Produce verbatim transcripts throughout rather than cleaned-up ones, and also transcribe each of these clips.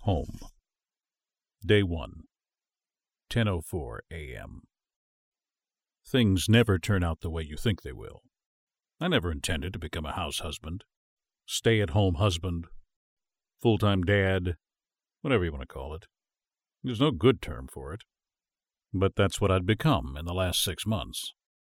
Home. Day one. ten oh four a.m. Things never turn out the way you think they will. I never intended to become a house husband, stay-at-home husband, full-time dad, whatever you want to call it. There's no good term for it. But that's what I'd become in the last six months.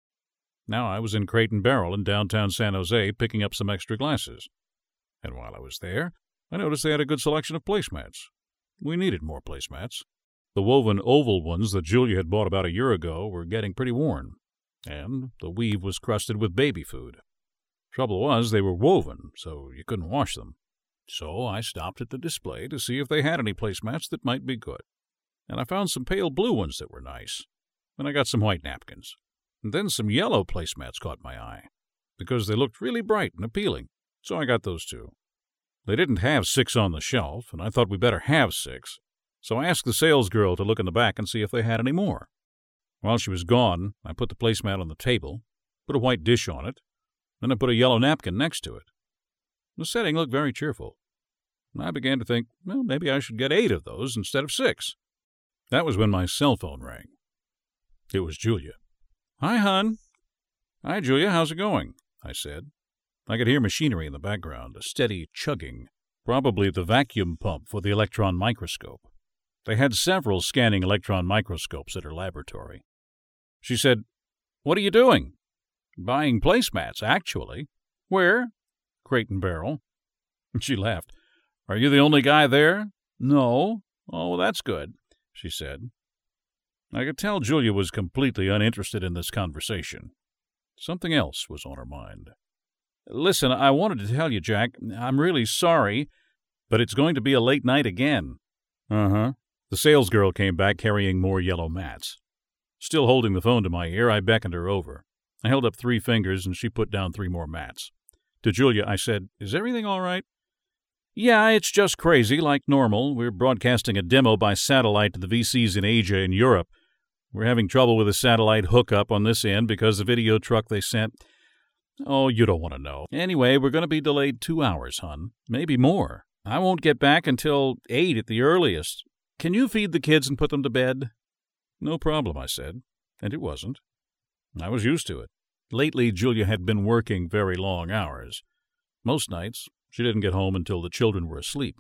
Now I was in Crate and Barrel in downtown San Jose picking up some extra glasses. And while I was there, I noticed they had a good selection of placemats. We needed more placemats. The woven oval ones that Julia had bought about a year ago were getting pretty worn, and the weave was crusted with baby food. Trouble was, they were woven, so you couldn't wash them. So I stopped at the display to see if they had any placemats that might be good. And I found some pale blue ones that were nice. And I got some white napkins. And then some yellow placemats caught my eye, because they looked really bright and appealing, so I got those too. They didn't have six on the shelf, and I thought we better have six, so I asked the salesgirl to look in the back and see if they had any more. While she was gone, I put the placemat on the table, put a white dish on it, then I put a yellow napkin next to it. The setting looked very cheerful, and I began to think, well, maybe I should get eight of those instead of six. That was when my cell phone rang. It was Julia. "Hi, hon." "Hi, Julia, how's it going?" I said. I could hear machinery in the background, a steady chugging, probably the vacuum pump for the electron microscope. They had several scanning electron microscopes at her laboratory. She said, "What are you doing?" "Buying placemats, actually." "Where?" "Crate and Barrel." She laughed. "Are you the only guy there?" "No." "Oh, that's good," she said. I could tell Julia was completely uninterested in this conversation. Something else was on her mind. "Listen, I wanted to tell you, Jack, I'm really sorry, but it's going to be a late night again." "Uh-huh." The salesgirl came back carrying more yellow mats. Still holding the phone to my ear, I beckoned her over. I held up three fingers, and she put down three more mats. To Julia, I said, "Is everything all right?" "Yeah, it's just crazy, like normal. We're broadcasting a demo by satellite to the V Cs in Asia and Europe. We're having trouble with the satellite hookup on this end because the video truck they sent... Oh, you don't want to know. Anyway, we're going to be delayed two hours, hon. Maybe more. I won't get back until eight at the earliest. Can you feed the kids and put them to bed?" "No problem," I said. And it wasn't. I was used to it. Lately, Julia had been working very long hours. Most nights, she didn't get home until the children were asleep.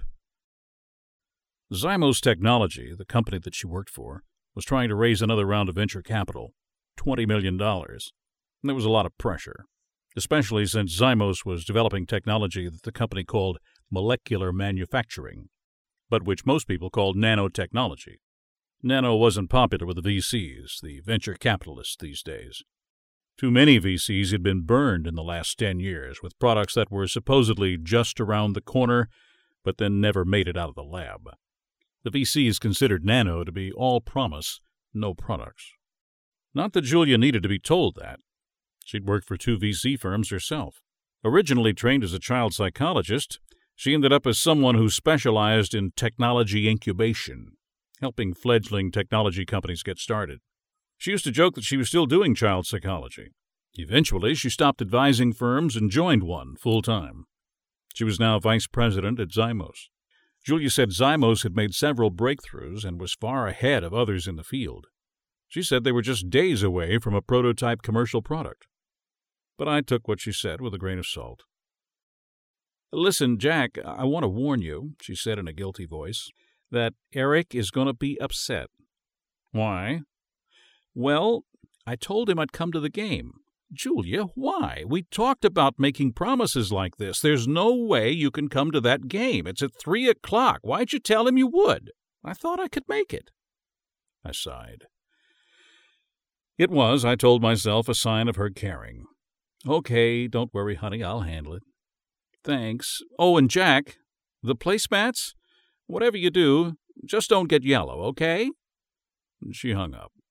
Zymos Technology, the company that she worked for, was trying to raise another round of venture capital, twenty million dollars. And there was a lot of pressure, especially since Zymos was developing technology that the company called molecular manufacturing, but which most people called nanotechnology. Nano wasn't popular with the V Cs, the venture capitalists these days. Too many V Cs had been burned in the last ten years with products that were supposedly just around the corner, but then never made it out of the lab. The V Cs considered Nano to be all promise, no products. Not that Julia needed to be told that. She'd worked for two V C firms herself. Originally trained as a child psychologist, she ended up as someone who specialized in technology incubation, helping fledgling technology companies get started. She used to joke that she was still doing child psychology. Eventually, she stopped advising firms and joined one full-time. She was now vice president at Zymos. Julia said Zymos had made several breakthroughs and was far ahead of others in the field. She said they were just days away from a prototype commercial product. But I took what she said with a grain of salt. "Listen, Jack, I want to warn you," she said in a guilty voice, "that Eric is going to be upset." "Why?" "Well, I told him I'd come to the game." "Julia, why? We talked about making promises like this. There's no way you can come to that game. It's at three o'clock. Why'd you tell him you would?" "I thought I could make it." I sighed. It was, I told myself, a sign of her caring. "Okay, don't worry, honey, I'll handle it." "Thanks. Oh, and Jack, the placemats? Whatever you do, just don't get yellow, okay?" She hung up.